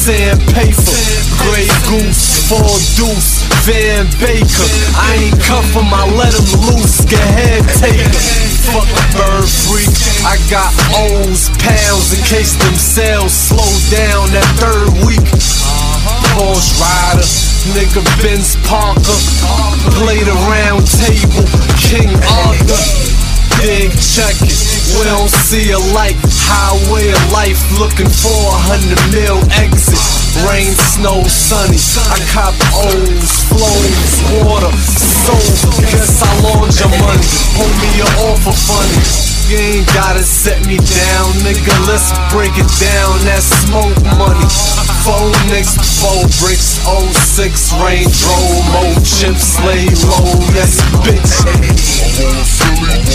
Sandpaper, Grey Goose, 4 Deuce, Van Baker. I ain't cuff him, I let him loose, get head taker. Fuck a bird freak, I got O's, pounds in case them sales slow down that 3rd week. Porsche rider, nigga Benz Parker, play the round table, King Arthur. Dig, check it, we don't see a light. Highway of life, looking for 100 mil exit. Rain, snow, sunny, I cop O's, flows, water, soul. Guess I launch your money, hold me your offer funny. You ain't gotta set me down, nigga, let's break it down. That smoke money, 4 nicks, 4 bricks, 06 Range Rover, more chips, lay low, yes bitch.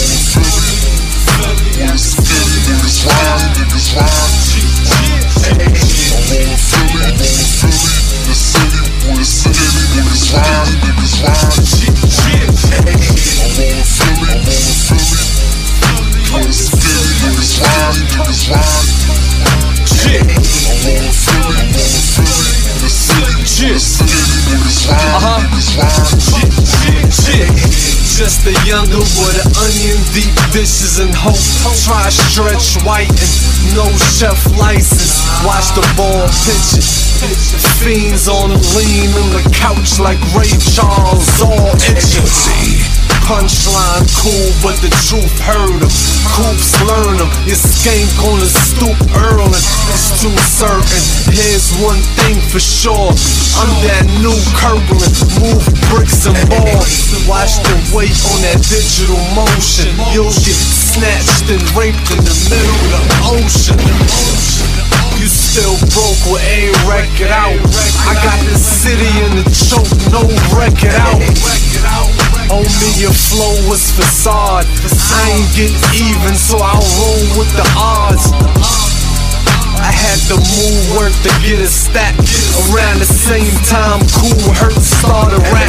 Just a younger with an onion, deep dishes and hope. Try stretch white and no chef license. Watch the ball pitch it. Fiends on the lean on the couch like Ray Charles, all itching. Punchline cool, but the truth hurt him. Coops learn him, your skank on the stoop early. It's too certain, here's one thing for sure. I'm that new Kirkland, move bricks and balls. Watch the weight on that digital motion. You'll get snatched and raped in the middle of the ocean. You still broke with a record out. I got the city in the choke, no record out. Homie, your flow was facade. I ain't get even, so I'll roll with the odds. I had to move work to get a stack. Around the same time, Cool Herc started rap.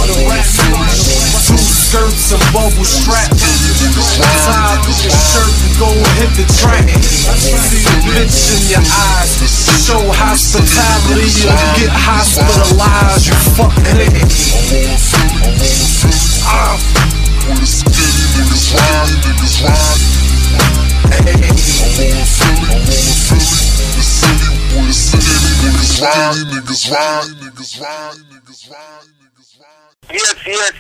2 skirts and bubble strap. Tie up your shirt and go hit the track. See the bitch in your eyes. Show hospitality or get hospitalized. You fuck nigga. Yes, yes.